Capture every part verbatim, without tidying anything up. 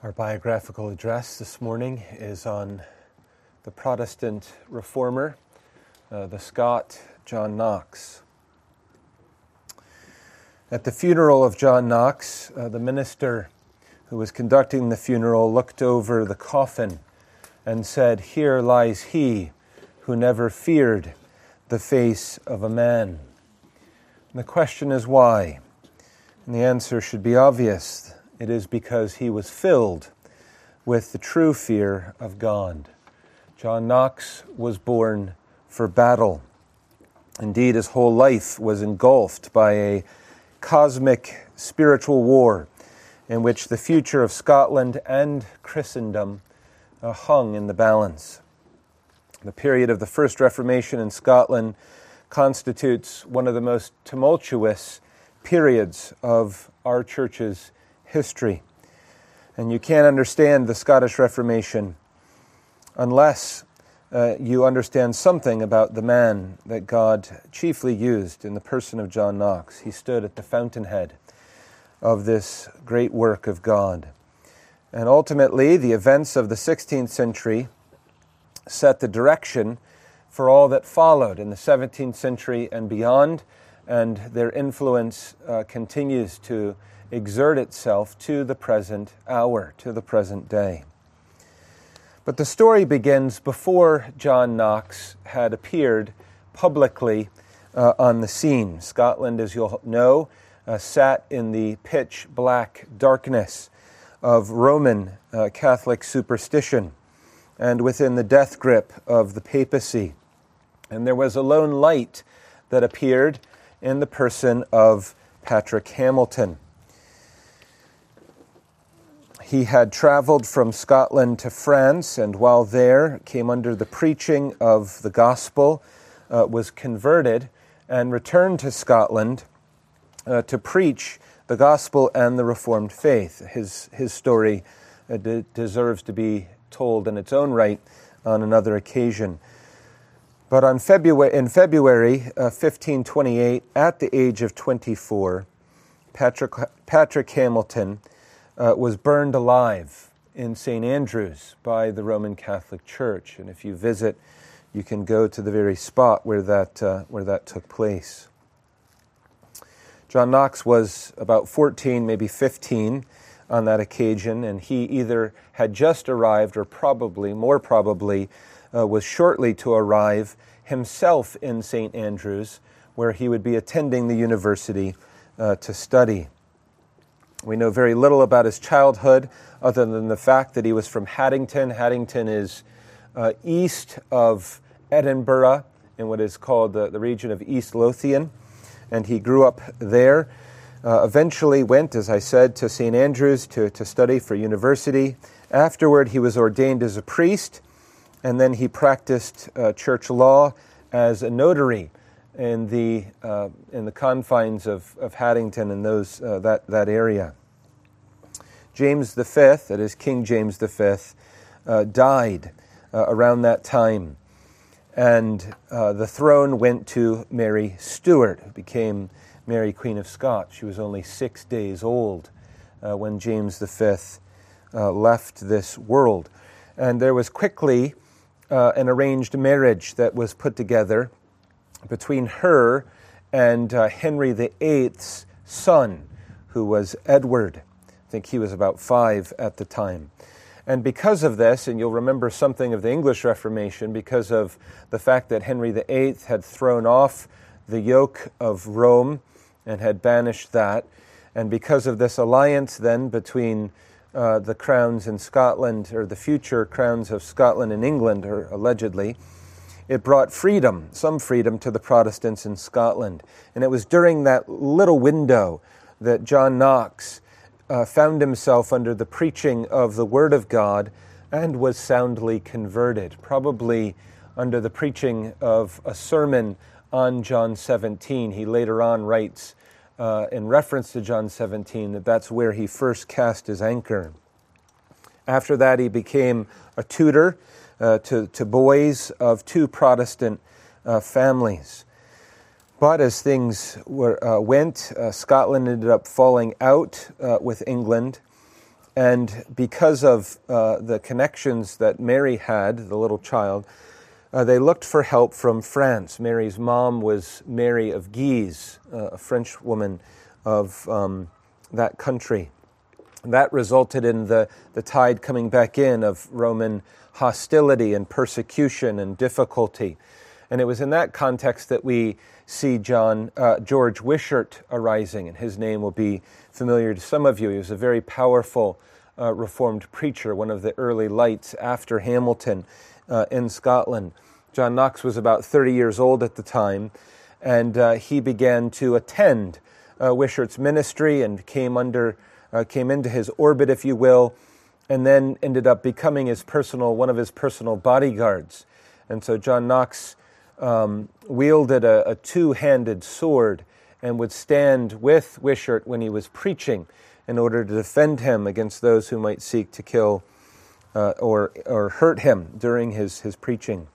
Our biographical address this morning is on the Protestant reformer, uh, the Scot John Knox. At the funeral of John Knox, uh, the minister who was conducting the funeral looked over the coffin and said, "Here lies he who never feared the face of a man." And the question is why? And the answer should be obvious. It is because he was filled with the true fear of God. John Knox was born for battle. Indeed, his whole life was engulfed by a cosmic spiritual war in which the future of Scotland and Christendom uh, hung in the balance. The period of the First Reformation in Scotland constitutes one of the most tumultuous periods of our church's history. And you can't understand the Scottish Reformation unless uh, you understand something about the man that God chiefly used in the person of John Knox. He stood at the fountainhead of this great work of God. And ultimately, the events of the sixteenth century set the direction for all that followed in the seventeenth century and beyond, and their influence uh, continues to exert itself to the present hour, to the present day. But the story begins before John Knox had appeared publicly uh, on the scene. Scotland, as you'll know, uh, sat in the pitch black darkness of Roman uh, Catholic superstition and within the death grip of the papacy. And there was a lone light that appeared in the person of Patrick Hamilton. He had traveled from Scotland to France, and while there came under the preaching of the gospel, uh, was converted, and returned to Scotland uh, to preach the gospel and the Reformed faith. His his story uh, de- deserves to be told in its own right on another occasion. But on February in February uh, fifteen twenty-eight, at the age of twenty-four, Patrick Patrick Hamilton Uh, was burned alive in Saint Andrews by the Roman Catholic Church. And if you visit, you can go to the very spot where that uh, where that took place. John Knox was about fourteen, maybe fifteen on that occasion, and he either had just arrived or probably, more probably, uh, was shortly to arrive himself in Saint Andrews, where he would be attending the university uh, to study. We know very little about his childhood other than the fact that he was from Haddington. Haddington is uh, east of Edinburgh in what is called the, the region of East Lothian, and he grew up there. Uh, eventually went, as I said, to Saint Andrews to, to study for university. Afterward, he was ordained as a priest, and then he practiced uh, church law as a notary in the uh, in the confines of, of Haddington and those uh, that that area. James the Fifth, that is King James the Fifth, uh, died uh, around that time, and uh, the throne went to Mary Stuart, who became Mary Queen of Scots. She was only six days old uh, when James the Fifth uh, left this world, and there was quickly uh, an arranged marriage that was put together between her and uh, Henry the Eighth's son, who was Edward. I think he was about five at the time. And because of this, and you'll remember something of the English Reformation, because of the fact that Henry the Eighth had thrown off the yoke of Rome and had banished that, and because of this alliance then between uh, the crowns in Scotland, or the future crowns of Scotland and England, or allegedly, it brought freedom, some freedom, to the Protestants in Scotland. And it was during that little window that John Knox uh, found himself under the preaching of the Word of God and was soundly converted, probably under the preaching of a sermon on John seventeen. He later on writes, uh, in reference to John seventeen, that that's where he first cast his anchor. After that, he became a tutor Uh, to, to boys of two Protestant uh, families. But as things were, uh, went, uh, Scotland ended up falling out uh, with England, and because of uh, the connections that Mary had, the little child, uh, they looked for help from France. Mary's mom was Mary of Guise, uh, a French woman of um, that country. That resulted in the, the tide coming back in of Roman hostility and persecution and difficulty. And it was in that context that we see John uh, George Wishart arising, and his name will be familiar to some of you. He was a very powerful uh, Reformed preacher, one of the early lights after Hamilton uh, in Scotland. John Knox was about thirty years old at the time, and uh, he began to attend uh, Wishart's ministry and came under uh, came into his orbit, if you will, and then ended up becoming his personal one of his personal bodyguards. And so John Knox Um, wielded a, a two-handed sword and would stand with Wishart when he was preaching in order to defend him against those who might seek to kill uh, or or hurt him during his, his preaching.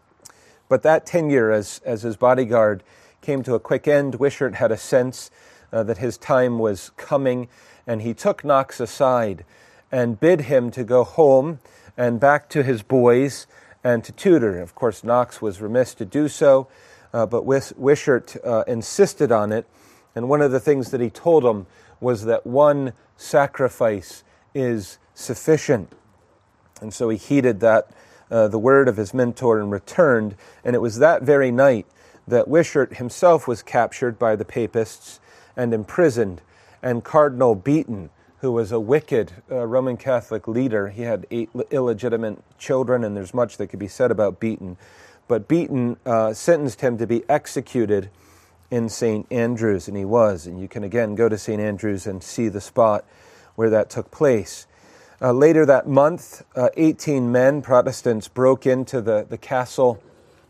But that tenure as, as his bodyguard came to a quick end. Wishart had a sense uh, that his time was coming, and he took Knox aside and bid him to go home and back to his boys and to tutor. Of course, Knox was remiss to do so, uh, but Wishart uh, insisted on it. And one of the things that he told him was that one sacrifice is sufficient. And so he heeded that, uh, the word of his mentor, and returned. And it was that very night that Wishart himself was captured by the papists and imprisoned. And Cardinal Beaton, who was a wicked uh, Roman Catholic leader. He had eight illegitimate children, and there's much that could be said about Beaton. But Beaton uh, sentenced him to be executed in Saint Andrews, and he was. And you can again go to Saint Andrews and see the spot where that took place. Uh, later that month, uh, eighteen men, Protestants, broke into the, the castle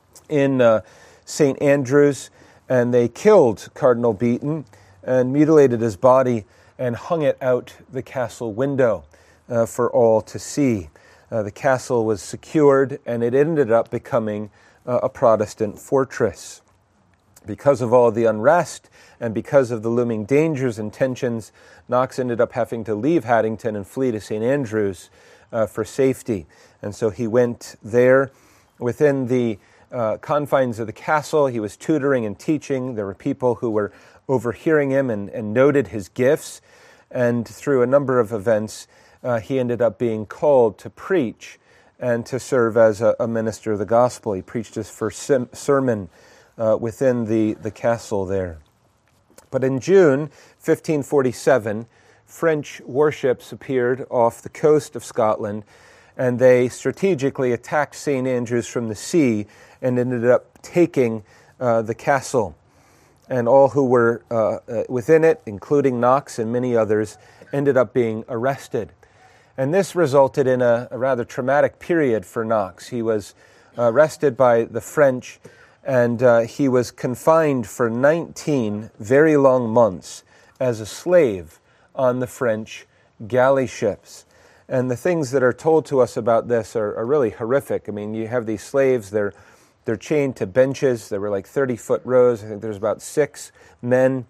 in uh, Saint Andrews, and they killed Cardinal Beaton and mutilated his body and hung it out the castle window uh, for all to see. Uh, the castle was secured, and it ended up becoming uh, a Protestant fortress. Because of all the unrest and because of the looming dangers and tensions, Knox ended up having to leave Haddington and flee to Saint Andrews uh, for safety. And so he went there within the uh, confines of the castle. He was tutoring and teaching. There were people who were overhearing him and, and noted his gifts. And through a number of events, uh, he ended up being called to preach and to serve as a, a minister of the gospel. He preached his first sim- sermon uh, within the, the castle there. But in June fifteen forty-seven, French warships appeared off the coast of Scotland, and they strategically attacked Saint Andrews from the sea and ended up taking uh, the castle. And all who were uh, uh, within it, including Knox and many others, ended up being arrested. And this resulted in a, a rather traumatic period for Knox. He was arrested by the French, and uh, he was confined for nineteen very long months as a slave on the French galley ships. And the things that are told to us about this are, are really horrific. I mean, you have these slaves, they're They're chained to benches. There were like thirty-foot rows. I think there's about six men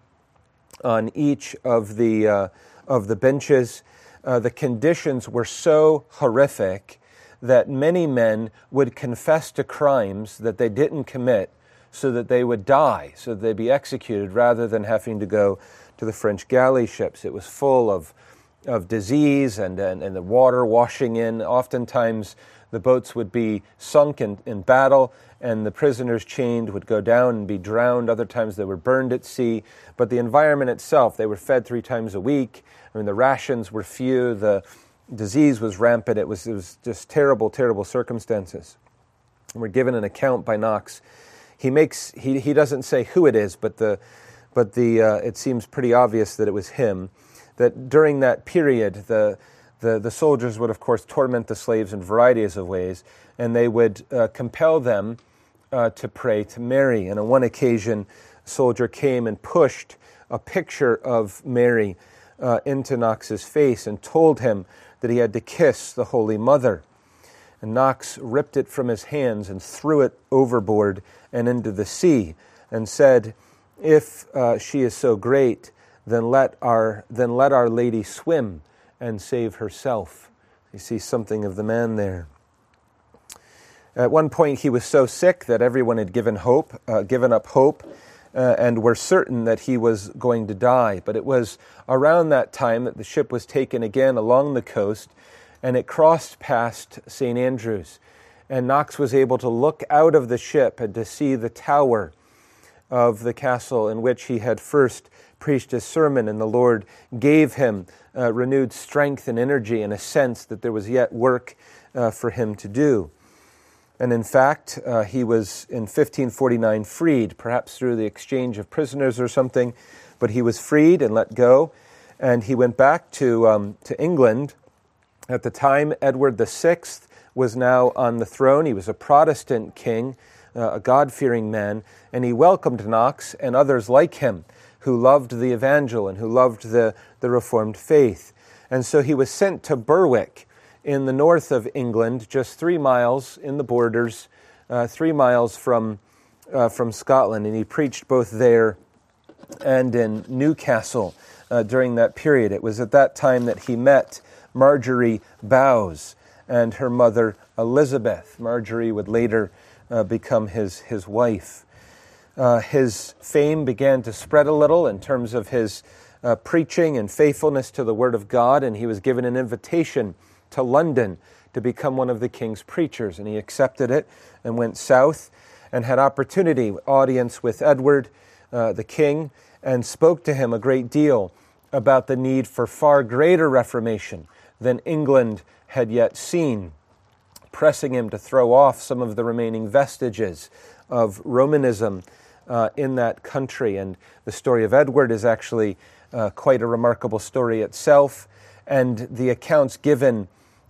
on each of the uh, of the benches. Uh, the conditions were so horrific that many men would confess to crimes that they didn't commit so that they would die, so that they'd be executed rather than having to go to the French galley ships. It was full of of disease and, and, and the water washing in. Oftentimes the boats would be sunk in, in battle, and the prisoners chained would go down and be drowned. Other times they were burned at sea. But the environment itself, they were fed three times a week. I mean, the rations were few. The disease was rampant. It was, it was just terrible, terrible circumstances. And we're given an account by Knox. He makes he he doesn't say who it is, but the but the uh, it seems pretty obvious that it was him. That during that period, the The, the soldiers would, of course, torment the slaves in varieties of ways, and they would uh, compel them uh, to pray to Mary. And on one occasion, a soldier came and pushed a picture of Mary uh, into Knox's face and told him that he had to kiss the Holy Mother. And Knox ripped it from his hands and threw it overboard and into the sea and said, "If uh, she is so great, then let our then let Our Lady swim, and save herself. You see something of the man there. At one point he was so sick that everyone had given hope, uh, given up hope, uh, and were certain that he was going to die. But it was around that time that the ship was taken again along the coast, and it crossed past Saint Andrews. And Knox was able to look out of the ship and to see the tower of the castle in which he had first preached his sermon, and the Lord gave him uh, renewed strength and energy and a sense that there was yet work uh, for him to do. And in fact, uh, he was in fifteen forty-nine freed, perhaps through the exchange of prisoners or something, but he was freed and let go, and he went back to um, to England. At the time, Edward the Sixth was now on the throne. He was a Protestant king, uh, a God-fearing man, and he welcomed Knox and others like him who loved the evangel and who loved the, the Reformed faith. And so he was sent to Berwick in the north of England, just three miles in the borders, uh, three miles from, uh, from Scotland, and he preached both there and in Newcastle uh, during that period. It was at that time that he met Marjorie Bowes and her mother Elizabeth. Marjorie would later uh, become his, his wife. Uh, his fame began to spread a little in terms of his uh, preaching and faithfulness to the Word of God, and he was given an invitation to London to become one of the king's preachers, and he accepted it and went south and had opportunity, audience with Edward, uh, the king, and spoke to him a great deal about the need for far greater reformation than England had yet seen, pressing him to throw off some of the remaining vestiges of Romanism uh, in that country. And the story of Edward is actually uh, quite a remarkable story itself, and the accounts given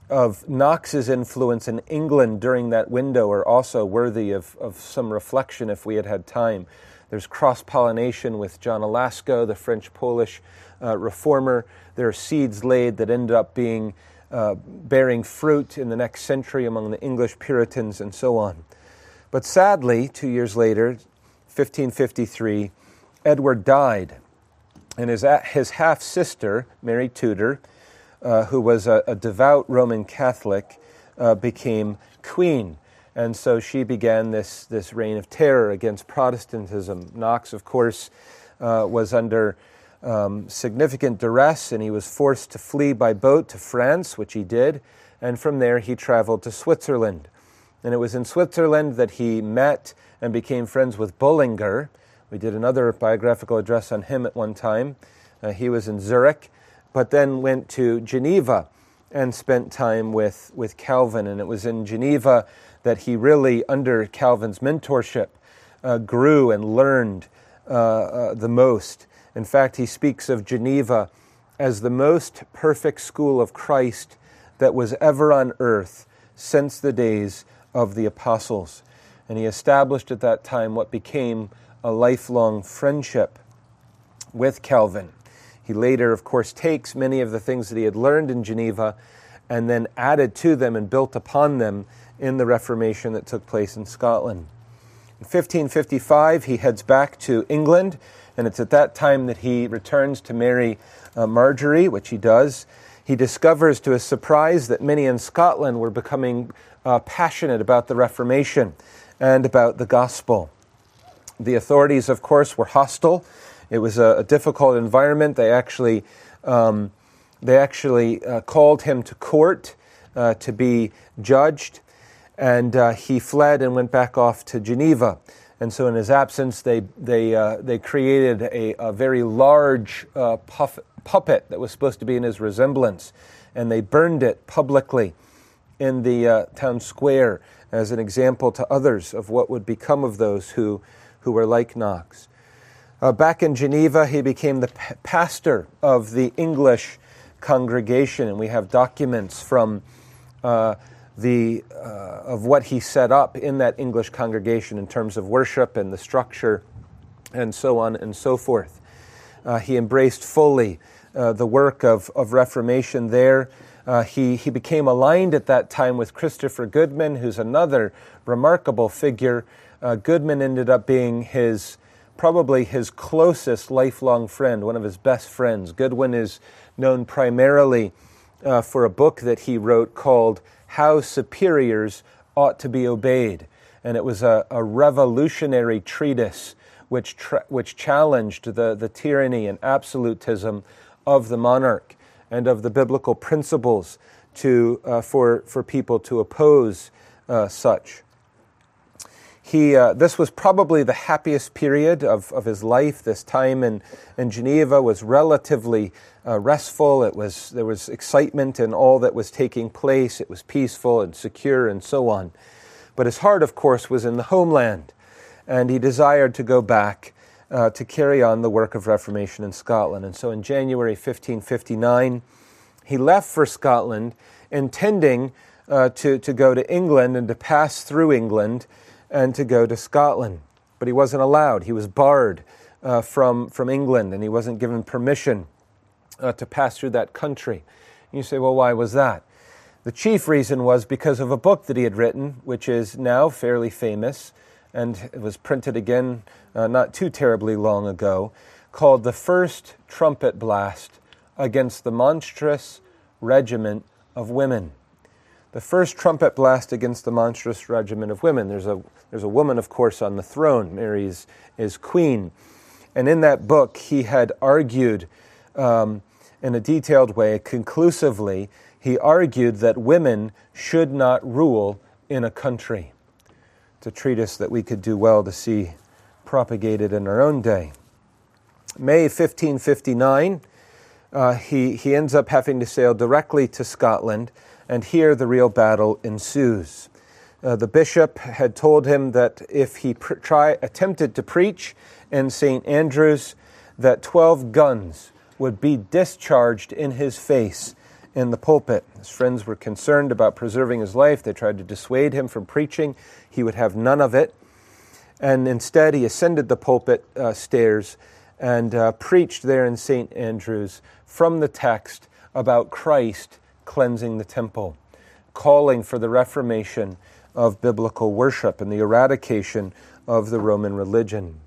of Knox's influence in England during that window are also worthy of, of some reflection if we had had time. There's cross-pollination with John à Lascaux, the French-Polish uh, reformer. There are seeds laid that ended up being uh, bearing fruit in the next century among the English Puritans and so on. But sadly, two years later, fifteen fifty-three, Edward died, and his, his half-sister, Mary Tudor, Uh, who was a, a devout Roman Catholic, uh, became queen. And so she began this, this reign of terror against Protestantism. Knox, of course, uh, was under um, significant duress, and he was forced to flee by boat to France, which he did, and from there he traveled to Switzerland. And it was in Switzerland that he met and became friends with Bullinger. We did another biographical address on him at one time. Uh, he was in Zurich, but then went to Geneva and spent time with, with Calvin. And it was in Geneva that he really, under Calvin's mentorship, uh, grew and learned uh, uh, the most. In fact, he speaks of Geneva as the most perfect school of Christ that was ever on earth since the days of the apostles. And he established at that time what became a lifelong friendship with Calvin. He later, of course, takes many of the things that he had learned in Geneva and then added to them and built upon them in the Reformation that took place in Scotland. In fifteen fifty-five, he heads back to England, and it's at that time that he returns to marry uh, Marjorie, which he does. He discovers to his surprise that many in Scotland were becoming uh, passionate about the Reformation and about the gospel. The authorities, of course, were hostile. It was a, a difficult environment. They actually, um, they actually uh, called him to court uh, to be judged, and uh, he fled and went back off to Geneva. And so, in his absence, they they uh, they created a, a very large uh, puff, puppet that was supposed to be in his resemblance, and they burned it publicly in the uh, town square as an example to others of what would become of those who who were like Knox. Uh, back in Geneva, he became the p- pastor of the English congregation, and we have documents from uh, the uh, of what he set up in that English congregation in terms of worship and the structure, and so on and so forth. Uh, he embraced fully uh, the work of, of Reformation there. Uh, he he became aligned at that time with Christopher Goodman, who's another remarkable figure. Uh, Goodman ended up being his probably his closest lifelong friend, one of his best friends. Goodwin is known primarily uh, for a book that he wrote called How Superiors Ought to Be Obeyed. And it was a, a revolutionary treatise which tra- which challenged the, the tyranny and absolutism of the monarch and of the biblical principles to uh, for for people to oppose uh, such. He uh, this was probably the happiest period of, of his life. This time in, in Geneva was relatively uh, restful. It was there was excitement in all that was taking place. It was peaceful and secure and so on. But his heart, of course, was in the homeland, and he desired to go back uh, to carry on the work of Reformation in Scotland. And so in January fifteen fifty-nine, he left for Scotland, intending uh, to, to go to England and to pass through England and to go to Scotland. But he wasn't allowed. He was barred uh, from, from England, and he wasn't given permission uh, to pass through that country. And you say, well, why was that? The chief reason was because of a book that he had written, which is now fairly famous, and it was printed again uh, not too terribly long ago, called The First Trumpet Blast Against the Monstrous Regiment of Women. The First Trumpet Blast Against the Monstrous Regiment of Women. There's a there's a woman, of course, on the throne. Mary is, is queen. And in that book, he had argued um, in a detailed way, conclusively, he argued that women should not rule in a country. It's a treatise that we could do well to see propagated in our own day. May fifteen fifty-nine, uh, he, he ends up having to sail directly to Scotland, and here the real battle ensues. Uh, the bishop had told him that if he pr- try, attempted to preach in Saint Andrews, that twelve guns would be discharged in his face in the pulpit. His friends were concerned about preserving his life. They tried to dissuade him from preaching. He would have none of it. And instead, he ascended the pulpit uh, stairs and uh, preached there in Saint Andrews from the text about Christ cleansing the temple, calling for the reformation of biblical worship and the eradication of the Roman religion.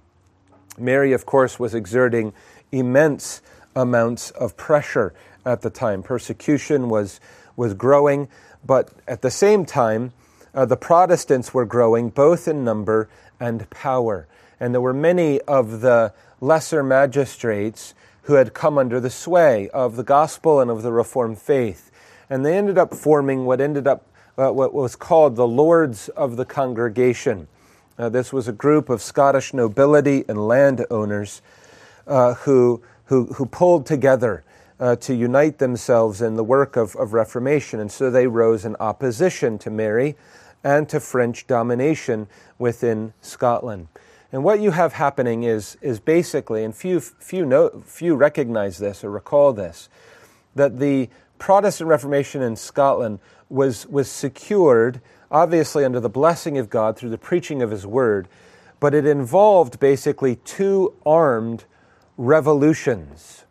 Mary, of course, was exerting immense amounts of pressure at the time. Persecution was was growing, but at the same time, uh, the Protestants were growing both in number and power. And there were many of the lesser magistrates who had come under the sway of the gospel and of the Reformed faith. And they ended up forming what ended up uh, what was called the Lords of the Congregation. Uh, this was a group of Scottish nobility and landowners uh, who, who who pulled together uh, to unite themselves in the work of, of Reformation. And so they rose in opposition to Mary and to French domination within Scotland. And what you have happening is is basically, and few few know, few recognize this or recall this, that the Protestant Reformation in Scotland was was secured, obviously under the blessing of God through the preaching of His Word, but it involved basically two armed revolutions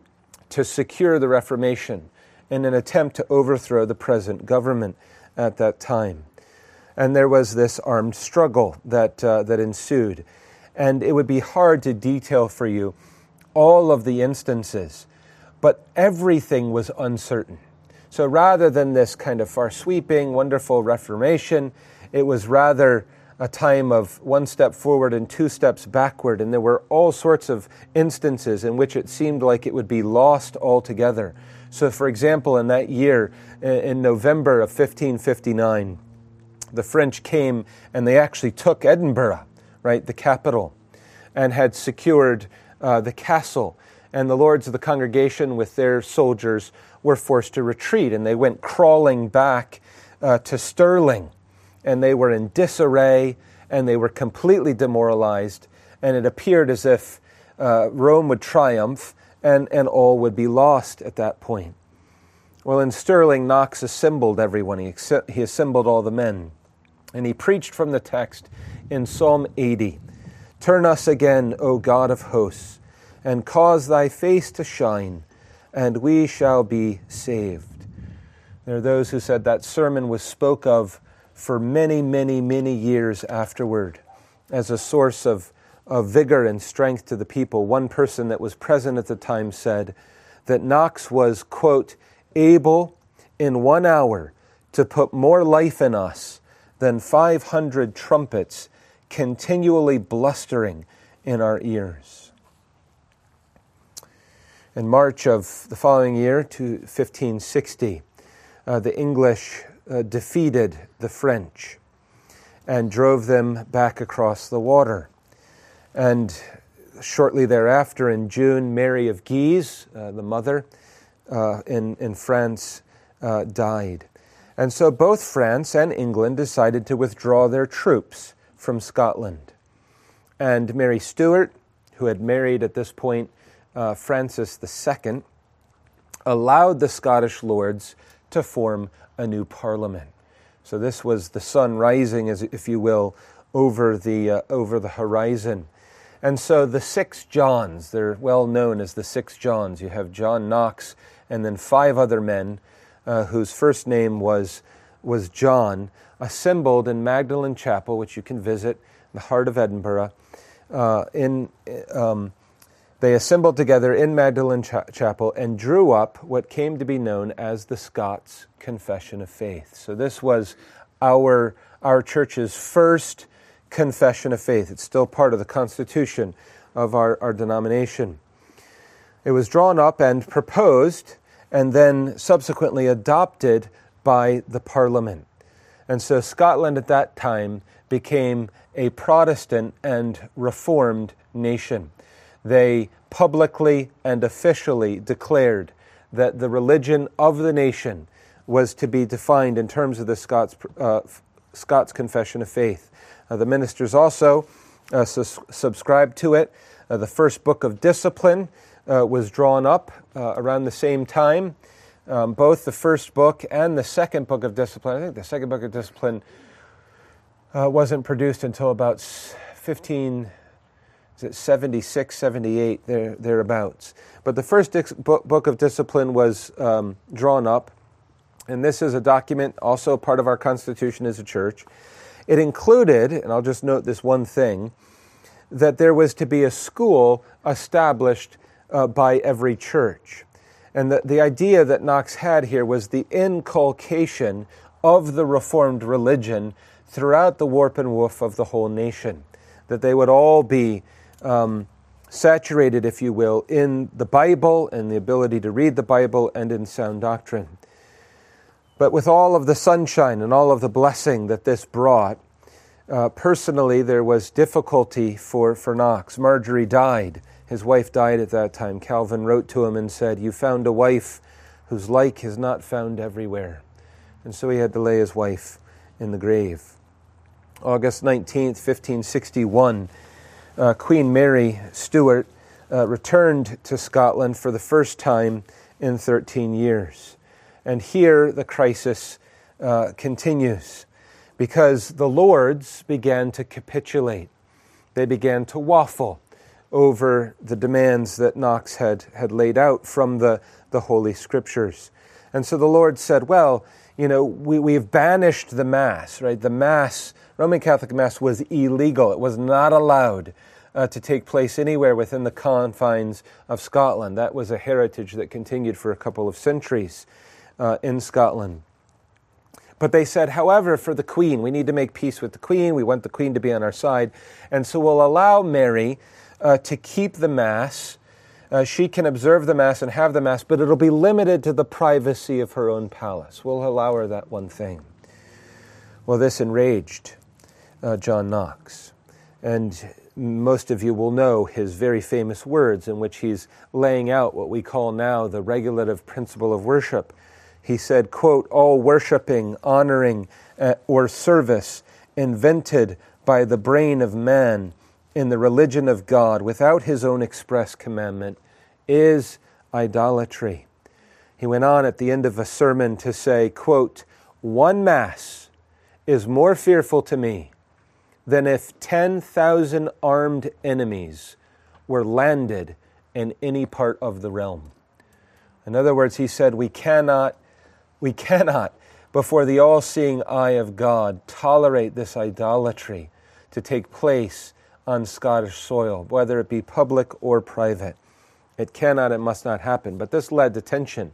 to secure the Reformation in an attempt to overthrow the present government at that time. And there was this armed struggle that uh, that ensued. And it would be hard to detail for you all of the instances, but everything was uncertain. So rather than this kind of far-sweeping, wonderful Reformation, it was rather a time of one step forward and two steps backward. And there were all sorts of instances in which it seemed like it would be lost altogether. So for example, in that year, in November of fifteen fifty-nine, the French came and they actually took Edinburgh, right, the capital, and had secured uh, the castle. And the lords of the congregation with their soldiers were forced to retreat, and they went crawling back uh, to Stirling. And they were in disarray, and they were completely demoralized, and it appeared as if uh, Rome would triumph and, and all would be lost at that point. Well, in Stirling, Knox assembled everyone. He, he assembled all the men. And he preached from the text in Psalm eighty. Turn us again, O God of hosts, and cause thy face to shine, and we shall be saved. There are those who said that sermon was spoke of for many, many, many years afterward as a source of, of vigor and strength to the people. One person that was present at the time said that Knox was, quote, able in one hour to put more life in us than five hundred trumpets continually blustering in our ears. In March of the following year, to fifteen sixty, uh, the English uh, defeated the French and drove them back across the water. And shortly thereafter, in June, Mary of Guise, uh, the mother uh, in, in France, uh, died. And so both France and England decided to withdraw their troops from Scotland. And Mary Stuart, who had married at this point uh, Francis the Second, allowed the Scottish Lords to form a new parliament. So this was the sun rising, as if you will, over the uh, over the horizon. And so the six Johns, they're well known as the six Johns. You have John Knox and then five other men uh, whose first name was was John, assembled in Magdalen Chapel, which you can visit in the heart of Edinburgh. Uh, in um, They assembled together in Magdalen Cha- Chapel and drew up what came to be known as the Scots Confession of Faith. So this was our, our church's first confession of faith. It's still part of the constitution of our, our denomination. It was drawn up and proposed and then subsequently adopted by the Parliament. And so Scotland at that time became a Protestant and Reformed nation. They publicly and officially declared that the religion of the nation was to be defined in terms of the Scots, uh, Scots Confession of Faith. Uh, the ministers also uh, sus- subscribed to it. Uh, the first book of discipline uh, was drawn up uh, around the same time. Um, both the first book and the second book of discipline, I think the second book of discipline uh, wasn't produced until about fifteen seventy-six, seventy-eight, there, thereabouts. But the first di- book of discipline was um, drawn up, and this is a document, also part of our constitution as a church. It included, and I'll just note this one thing, that there was to be a school established uh, by every church. And the, the idea that Knox had here was the inculcation of the Reformed religion throughout the warp and woof of the whole nation, that they would all be Um, saturated, if you will, in the Bible and the ability to read the Bible and in sound doctrine. But with all of the sunshine and all of the blessing that this brought, uh, personally there was difficulty for, for Knox. Marjorie died. His wife died at that time. Calvin wrote to him and said, "You found a wife whose like is not found everywhere." And so he had to lay his wife in the grave. August nineteenth, fifteen sixty-one, Uh, Queen Mary Stuart uh, returned to Scotland for the first time in thirteen years. And here the crisis uh, continues because the Lords began to capitulate. They began to waffle over the demands that Knox had, had laid out from the, the Holy Scriptures. And so the Lord said, well, you know, we, we've banished the Mass, right? The Mass, Roman Catholic Mass was illegal. It was not allowed uh, to take place anywhere within the confines of Scotland. That was a heritage that continued for a couple of centuries uh, in Scotland. But they said, however, for the Queen, we need to make peace with the Queen. We want the Queen to be on our side. And so we'll allow Mary uh, to keep the Mass. Uh, she can observe the Mass and have the Mass, but it'll be limited to the privacy of her own palace. We'll allow her that one thing. Well, this enraged uh, John Knox. And most of you will know his very famous words in which he's laying out what we call now the regulative principle of worship. He said, quote, "All worshiping, honoring, uh, or service invented by the brain of man in the religion of God without his own express commandment is idolatry." He went on at the end of a sermon to say, quote, "One Mass is more fearful to me than if ten thousand armed enemies were landed in any part of the realm." In other words, he said, we cannot, we cannot, before the all-seeing eye of God, tolerate this idolatry to take place on Scottish soil, whether it be public or private. It cannot, it must not happen. But this led to tension.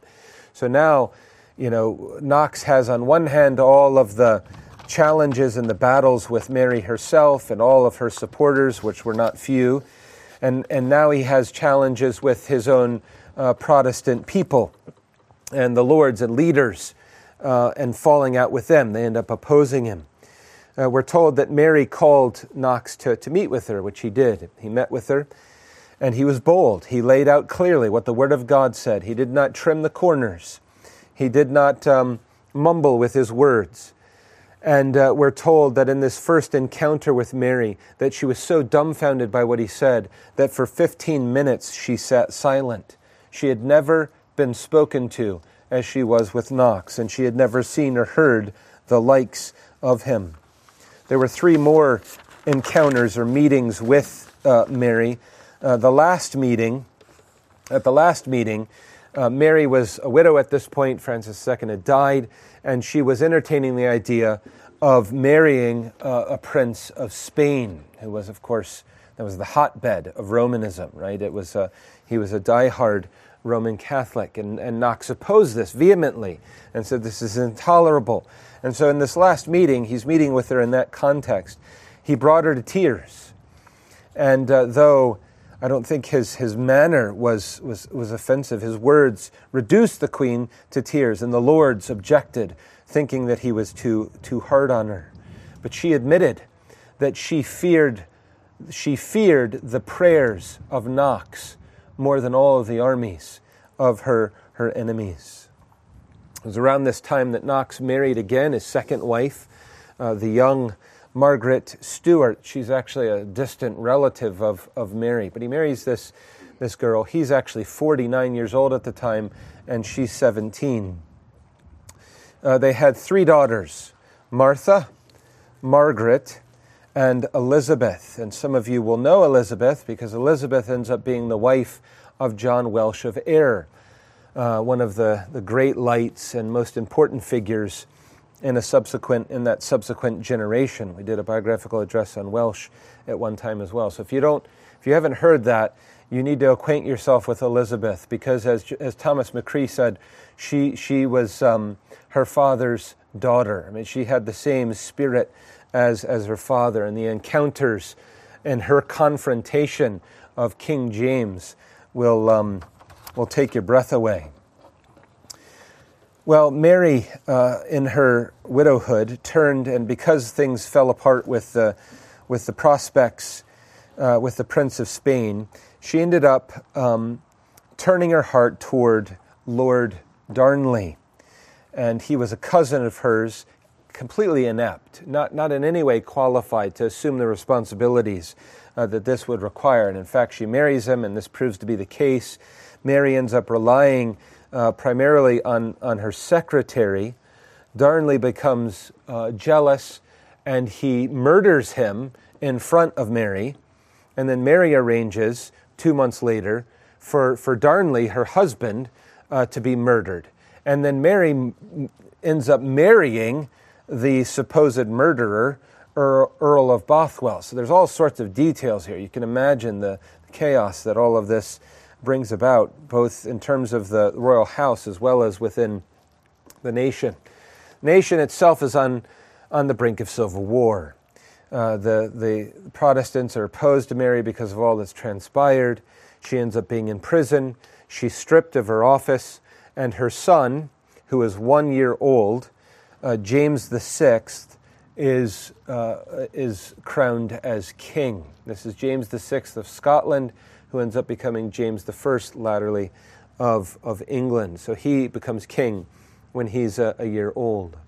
So now, you know, Knox has on one hand all of the challenges and the battles with Mary herself and all of her supporters, which were not few. And, and now he has challenges with his own uh, Protestant people and the lords and leaders uh, and falling out with them. They end up opposing him. Uh, we're told that Mary called Knox to, to meet with her, which he did. He met with her, and he was bold. He laid out clearly what the Word of God said. He did not trim the corners. He did not um, mumble with his words. And uh, we're told that in this first encounter with Mary, that she was so dumbfounded by what he said that for fifteen minutes she sat silent. She had never been spoken to as she was with Knox, and she had never seen or heard the likes of him. There were three more encounters or meetings with uh, Mary. Uh, the last meeting, at the last meeting, uh, Mary was a widow at this point. Francis the Second had died, and she was entertaining the idea of marrying uh, a prince of Spain, who was, of course, that was the hotbed of Romanism, right? It was a, he was a diehard Roman Catholic, and, and Knox opposed this vehemently and said this is intolerable. And so in this last meeting, he's meeting with her in that context. He brought her to tears. And uh, though I don't think his, his manner was, was, was offensive, his words reduced the queen to tears, and the lords objected, thinking that he was too, too hard on her. But she admitted that she feared, she feared the prayers of Knox more than all of the armies of her, her enemies. It was around this time that Knox married again his second wife, uh, the young Margaret Stuart. She's actually a distant relative of, of Mary, but he marries this, this girl. He's actually forty-nine years old at the time, and she's seventeen. Uh, they had three daughters, Martha, Margaret, and Elizabeth. And some of you will know Elizabeth because Elizabeth ends up being the wife of John Welsh of Ayr, uh, one of the, the great lights and most important figures in a subsequent in that subsequent generation. We did a biographical address on Welsh at one time as well. So if you don't, if you haven't heard that, you need to acquaint yourself with Elizabeth, because as as Thomas McCree said, she she was um, her father's daughter. I mean, she had the same spirit as as her father, and the encounters and her confrontation of King James will um, will take your breath away. Well, Mary, uh, in her widowhood, turned, and because things fell apart with the with the prospects uh, with the Prince of Spain, she ended up um, turning her heart toward Lord Darnley, and he was a cousin of hers, completely inept, not not in any way qualified to assume the responsibilities uh, that this would require. And in fact, she marries him, and this proves to be the case. Mary ends up relying Uh, primarily on, on her secretary. Darnley becomes uh, jealous, and he murders him in front of Mary. And then Mary arranges, two months later, for, for Darnley, her husband, uh, to be murdered. And then Mary m- ends up marrying the supposed murderer, Earl, Earl of Bothwell. So there's all sorts of details here. You can imagine the chaos that all of this brings about, both in terms of the royal house as well as within the nation. The nation itself is on, on the brink of civil war. Uh, the, the Protestants are opposed to Mary because of all that's transpired. She ends up being in prison. She's stripped of her office, and her son, who is one year old, uh, James the Sixth, is, uh, is crowned as king. This is James the Sixth of Scotland, who ends up becoming James the First, latterly, of, of England. So he becomes king when he's a, a year old.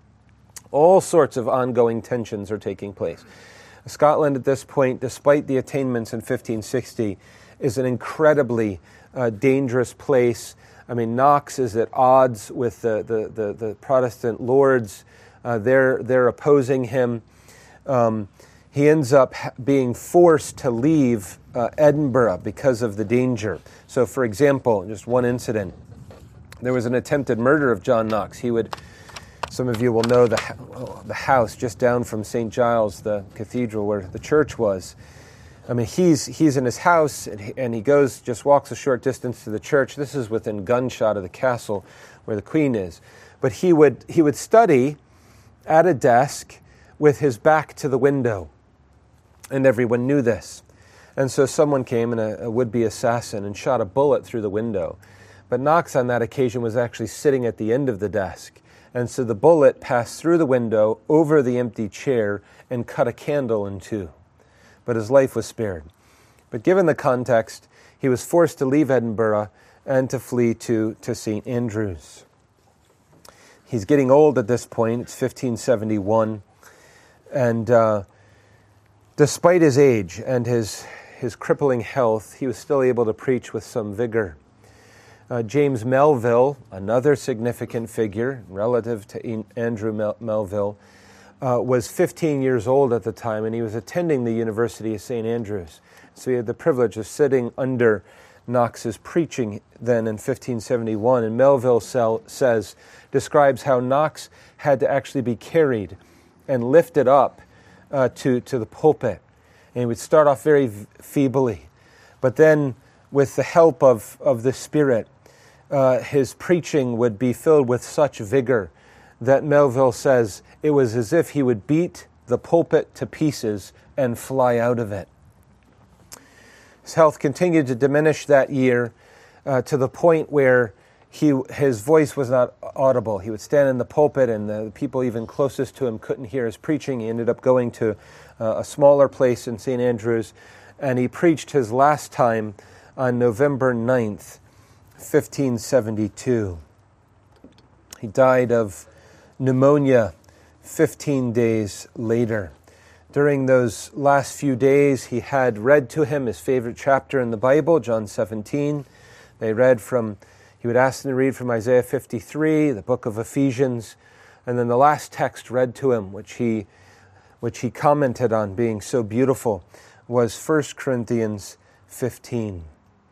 All sorts of ongoing tensions are taking place. Scotland at this point, despite the attainments in fifteen sixty, is an incredibly uh, dangerous place. I mean, Knox is at odds with the, the, the, the Protestant lords. Uh, they're, they're opposing him. Um, he ends up being forced to leave uh, Edinburgh because of the danger. So, for example, just one incident. There was an attempted murder of John Knox. He would, some of you will know the, the house just down from Saint Giles, the cathedral where the church was. I mean, he's he's in his house, and he, and he goes, just walks a short distance to the church. This is within gunshot of the castle where the queen is. But he would he would study at a desk with his back to the window, and everyone knew this. And so someone came, and a, a would-be assassin, and shot a bullet through the window. But Knox on that occasion was actually sitting at the end of the desk. And so the bullet passed through the window, over the empty chair, and cut a candle in two. But his life was spared. But given the context, he was forced to leave Edinburgh and to flee to, to Saint Andrews. He's getting old at this point. It's fifteen seventy-one. And uh, despite his age and his, his crippling health, he was still able to preach with some vigor. Uh, James Melville, another significant figure relative to Andrew Mel- Melville, uh, was fifteen years old at the time, and he was attending the University of Saint Andrews. So he had the privilege of sitting under Knox's preaching then in fifteen seventy-one. And Melville sell, says, describes how Knox had to actually be carried and lifted up uh, to, to the pulpit. And he would start off very v- feebly. But then, with the help of, of the Spirit, uh, his preaching would be filled with such vigor that Melville says it was as if he would beat the pulpit to pieces and fly out of it. His health continued to diminish that year uh, to the point where he his voice was not audible. He would stand in the pulpit, and the people even closest to him couldn't hear his preaching. He ended up going to uh, a smaller place in Saint Andrews, and he preached his last time on November ninth, fifteen seventy-two. He died of pneumonia fifteen days later. During those last few days, he had read to him his favorite chapter in the Bible, John seventeen. They read from, he would ask them to read from Isaiah fifty-three, the book of Ephesians, and then the last text read to him, which he, which he commented on being so beautiful, was First Corinthians fifteen.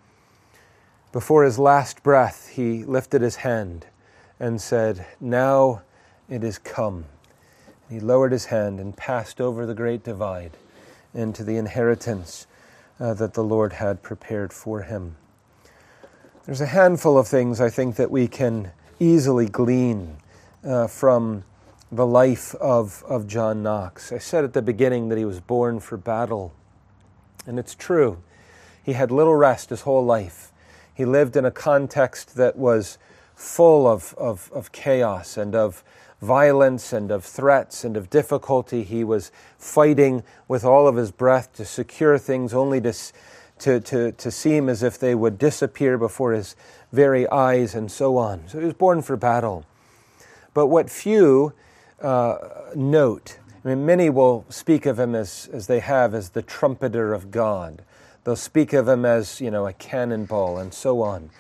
Before his last breath, he lifted his hand and said, "Now it is come." He lowered his hand and passed over the great divide into the inheritance uh, that the Lord had prepared for him. There's a handful of things I think that we can easily glean uh, from the life of, of John Knox. I said at the beginning that he was born for battle, and it's true. He had little rest his whole life. He lived in a context that was full of, of, of chaos and of violence and of threats and of difficulty. He was fighting with all of his breath to secure things, only to, to, to, to seem as if they would disappear before his very eyes, and so on. So he was born for battle. But what few uh, note, I mean, many will speak of him as, as they have, as the trumpeter of God. They'll speak of him as, you know, a cannonball and so on.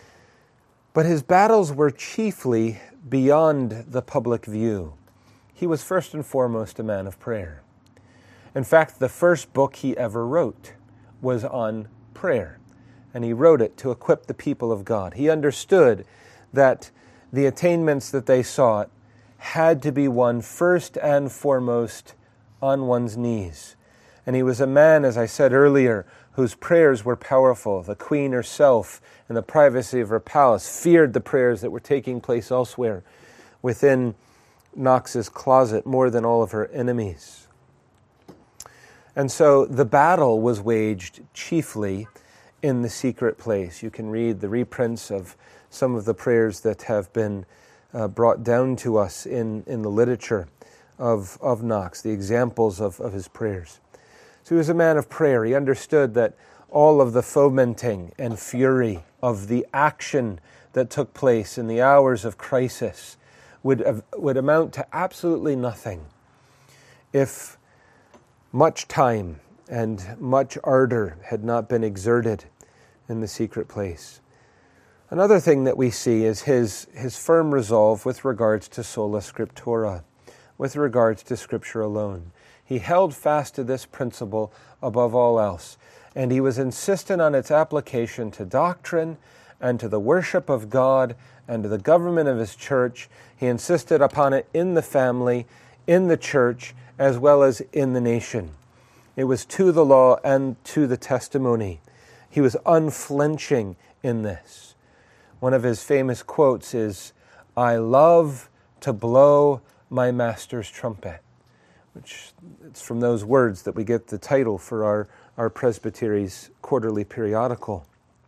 But his battles were chiefly beyond the public view. He was first and foremost a man of prayer. In fact, the first book he ever wrote was on prayer, and he wrote it to equip the people of God. He understood that the attainments that they sought had to be won first and foremost on one's knees. And he was a man, as I said earlier, whose prayers were powerful. The queen herself, in the privacy of her palace, feared the prayers that were taking place elsewhere within Knox's closet more than all of her enemies. And so the battle was waged chiefly in the secret place. You can read the reprints of some of the prayers that have been uh, brought down to us in, in the literature of, of Knox, the examples of, of his prayers. So he was a man of prayer. He understood that all of the fomenting and fury of the action that took place in the hours of crisis would, would amount to absolutely nothing if much time and much ardor had not been exerted in the secret place. Another thing that we see is his, his firm resolve with regards to sola scriptura, with regards to Scripture alone. He held fast to this principle above all else, and he was insistent on its application to doctrine and to the worship of God and to the government of his church. He insisted upon it in the family, in the church, as well as in the nation. It was to the law and to the testimony. He was unflinching in this. One of his famous quotes is, "I love to blow my master's trumpet," which it's from those words that we get the title for our, our presbytery's quarterly periodical.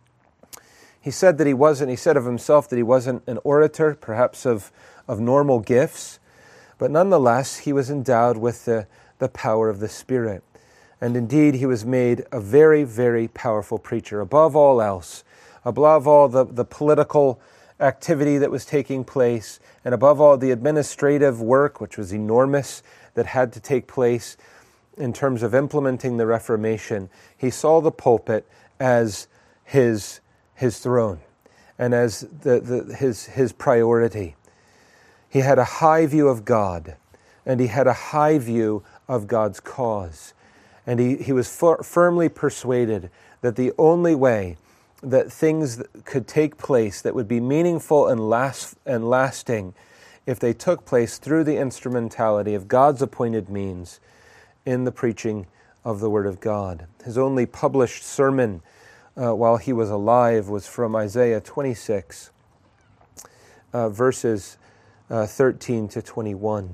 He said that he wasn't, he said of himself that he wasn't an orator, perhaps of, of normal gifts, but nonetheless, he was endowed with the, the power of the Spirit. And indeed, he was made a very, very powerful preacher. Above all else, above all the, the political activity that was taking place, and above all the administrative work, which was enormous, that had to take place in terms of implementing the Reformation, he saw the pulpit as his, his throne and as the, the, his, his priority. He had a high view of God, and he had a high view of God's cause. And he, he was f- firmly persuaded that the only way that things could take place that would be meaningful and last and lasting if they took place through the instrumentality of God's appointed means in the preaching of the Word of God. His only published sermon uh, while he was alive was from Isaiah twenty-six, uh, verses uh, thirteen to twenty-one.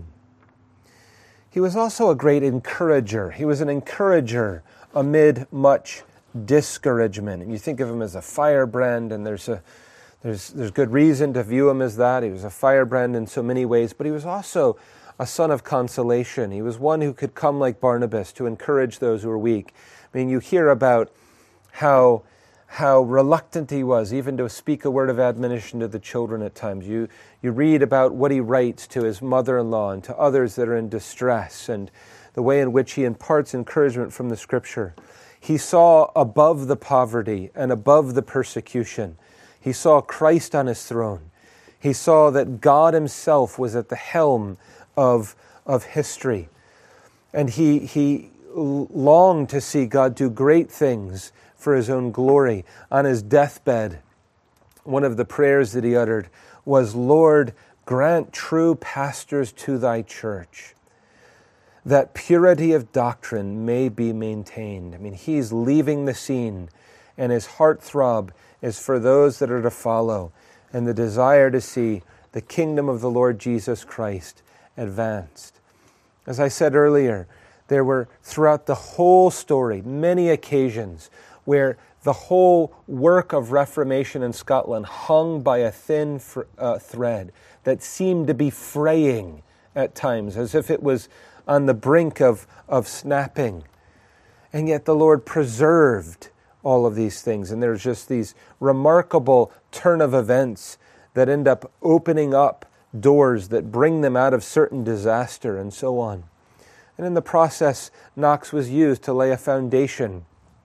He was also a great encourager. He was an encourager amid much discouragement. And you think of him as a firebrand, and there's a there's there's good reason to view him as that. He was a firebrand in so many ways, but he was also a son of consolation. He was one who could come like Barnabas to encourage those who were weak. I mean, you hear about how how reluctant he was even to speak a word of admonition to the children at times. You you read about what he writes to his mother-in-law and to others that are in distress, and the way in which he imparts encouragement from the Scripture. He saw above the poverty and above the persecution. He saw Christ on his throne. He saw that God himself was at the helm of, of history. And he, he longed to see God do great things for his own glory. On his deathbed, one of the prayers that he uttered was, "Lord, grant true pastors to thy church, that purity of doctrine may be maintained." I mean, he's leaving the scene, and his heartthrob is for those that are to follow, and the desire to see the kingdom of the Lord Jesus Christ advanced. As I said earlier, there were throughout the whole story many occasions where the whole work of Reformation in Scotland hung by a thin fr- uh, thread that seemed to be fraying at times, as if it was on the brink of, of snapping. And yet the Lord preserved all of these things. And there's just these remarkable turn of events that end up opening up doors that bring them out of certain disaster and so on. And in the process, Knox was used to lay a foundation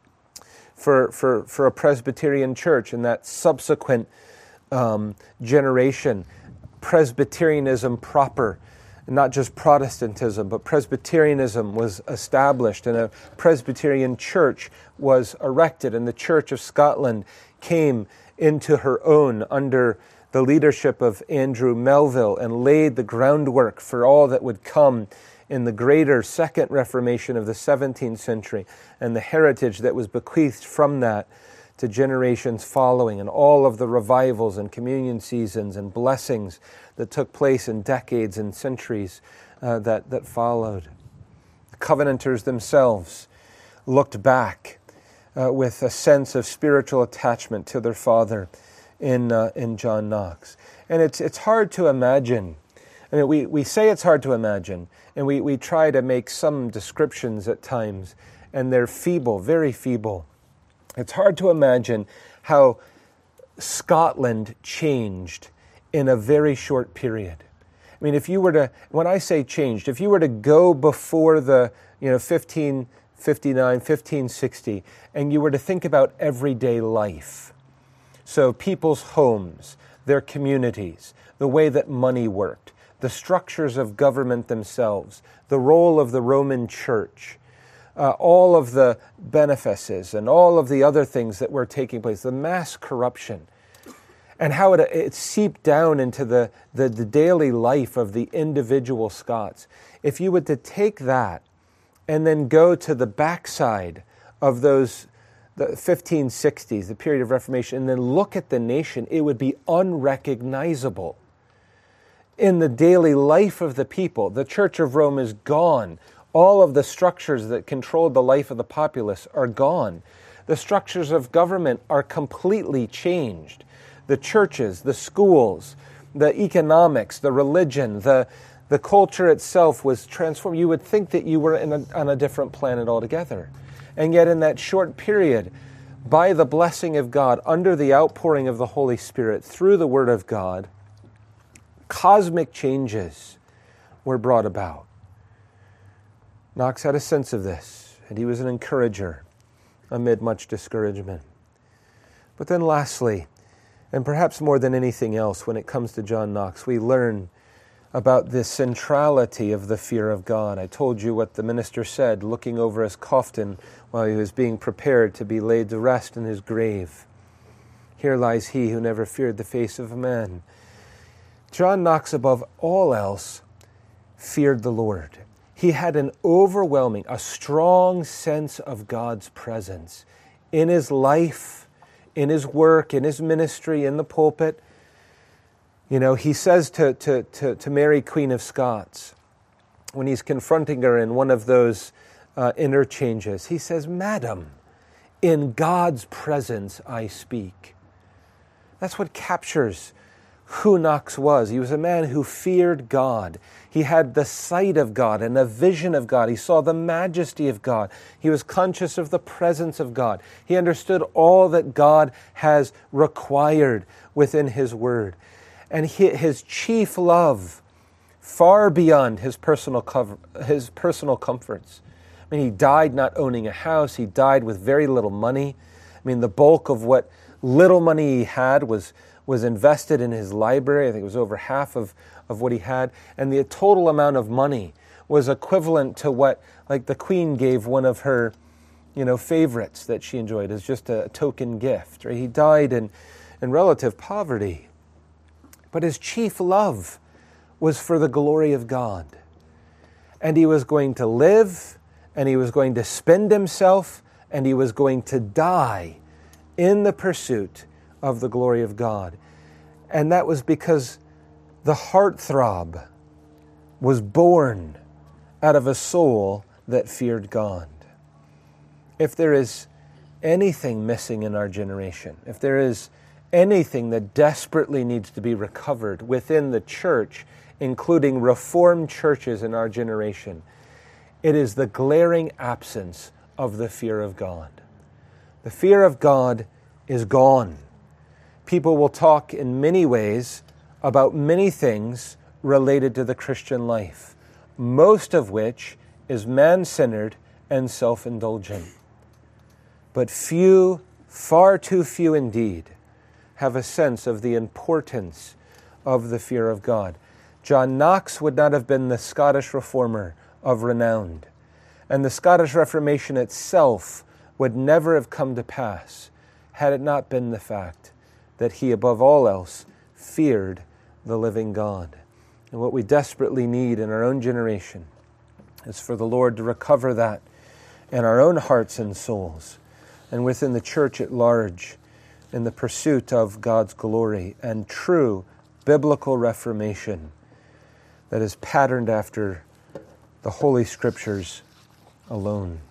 for, for, for a Presbyterian church in that subsequent um, generation. Presbyterianism proper, not just Protestantism, but Presbyterianism was established, and a Presbyterian church was erected, and the Church of Scotland came into her own under the leadership of Andrew Melville and laid the groundwork for all that would come in the greater Second Reformation of the seventeenth century and the heritage that was bequeathed from that to generations following, and all of the revivals and communion seasons and blessings that took place in decades and centuries uh, that, that followed. The Covenanters themselves looked back uh, with a sense of spiritual attachment to their father in uh, in John Knox. And it's it's hard to imagine. I mean, we, we say it's hard to imagine, and we, we try to make some descriptions at times, and they're feeble, very feeble. It's hard to imagine how Scotland changed in a very short period. I mean, if you were to, when I say changed, if you were to go before the, you know, fifteen fifty-nine, fifteen sixty, and you were to think about everyday life, so people's homes, their communities, the way that money worked, the structures of government themselves, the role of the Roman Church, uh, all of the benefices and all of the other things that were taking place, the mass corruption, and how it, it seeped down into the, the, the daily life of the individual Scots. If you were to take that and then go to the backside of those the fifteen sixties, the period of Reformation, and then look at the nation, it would be unrecognizable in the daily life of the people. The Church of Rome is gone. All of the structures that controlled the life of the populace are gone. The structures of government are completely changed. The churches, the schools, the economics, the religion, the, the culture itself was transformed. You would think that you were in a, on a different planet altogether. And yet in that short period, by the blessing of God, under the outpouring of the Holy Spirit, through the Word of God, cosmic changes were brought about. Knox had a sense of this, and he was an encourager amid much discouragement. But then lastly, and perhaps more than anything else when it comes to John Knox, we learn about the centrality of the fear of God. I told you what the minister said, looking over his coffin while he was being prepared to be laid to rest in his grave. Here lies he who never feared the face of a man. John Knox, above all else, feared the Lord. He had an overwhelming, a strong sense of God's presence in his life, in his work, in his ministry, in the pulpit. You know, he says to, to, to, to Mary, Queen of Scots, when he's confronting her in one of those uh, interchanges, he says, "Madam, in God's presence I speak." That's what captures who Knox was. He was a man who feared God. He had the sight of God and a vision of God. He saw the majesty of God. He was conscious of the presence of God. He understood all that God has required within His Word. And he, his chief love, far beyond his personal cover, his personal comforts. I mean, he died not owning a house. He died with very little money. I mean, the bulk of what little money he had was was invested in his library. I think it was over half of, of what he had. And the total amount of money was equivalent to what, like, the Queen gave one of her, you know, favorites that she enjoyed as just a token gift. Right? He died in, in relative poverty. But his chief love was for the glory of God. And he was going to live, and he was going to spend himself, and he was going to die in the pursuit of the glory of God. And that was because the heartthrob was born out of a soul that feared God. If there is anything missing in our generation, if there is anything that desperately needs to be recovered within the church, including Reformed churches in our generation, it is the glaring absence of the fear of God. The fear of God is gone. People will talk in many ways about many things related to the Christian life, most of which is man-centered and self-indulgent. But few, far too few indeed, have a sense of the importance of the fear of God. John Knox would not have been the Scottish reformer of renown, and the Scottish Reformation itself would never have come to pass had it not been the fact that he, above all else, feared the living God. And what we desperately need in our own generation is for the Lord to recover that in our own hearts and souls, and within the church at large, in the pursuit of God's glory and true biblical reformation that is patterned after the Holy Scriptures alone.